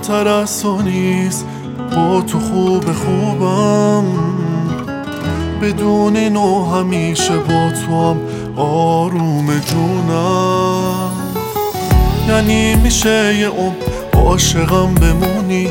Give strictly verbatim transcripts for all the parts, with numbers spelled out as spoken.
بهتر از تو نیست، با تو خوب خوبم، بدون نو همیشه با تو هم آروم جونم. یعنی میشه یه عمر عاشقم بمونی،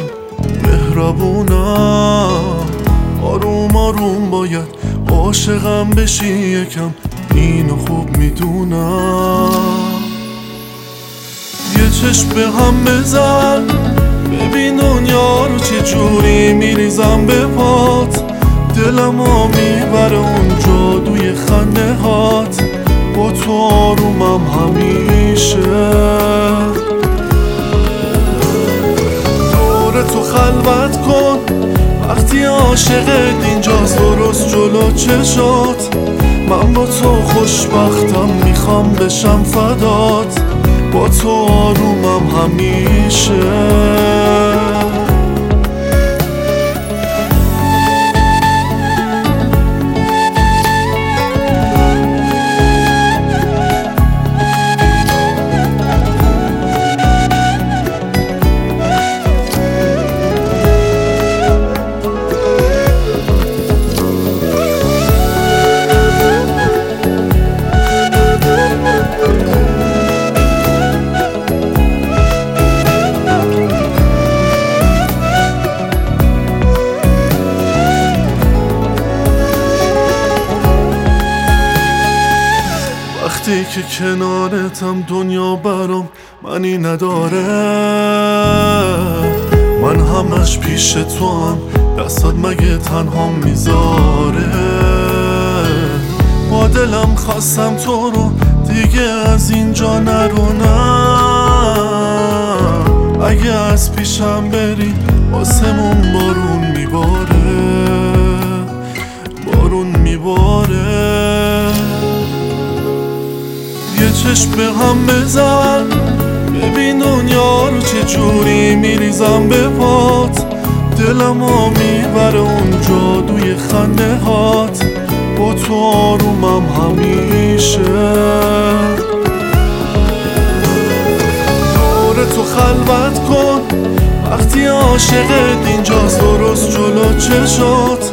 مهربونم، آروم آروم باید عاشقم بشی یکم، اینو خوب میدونم. یه چشم به هم بزن ببین دنیا رو چه جوری میریزم به پات، دلمو میبره اون جادوی خنده هات، با تو آرومم همیشه. دور تو خلوت کن وقتی عاشقت اینجاست درست جلو چشات، من با تو خوشبختم میخوام بشم فدات، با تو آرومم همیشه. وقتی که کنارتم دنیا برام منی نداره، من همش پیش تو هم، دستات مگه تنها میذاره. با دلم خواستم تو رو دیگه از اینجا نرو، نه اگه از پیشم بری آسمون بارون میباره، بارون میباره. یه چشم به هم بزن ببین دنیا رو چه جوری میریزم به پات، دلمو میبره اون جادوی خنده هات، با تو آرومم همیشه. دور تو خلوت کن وقتی عاشقت اینجاست درست جلو چشات،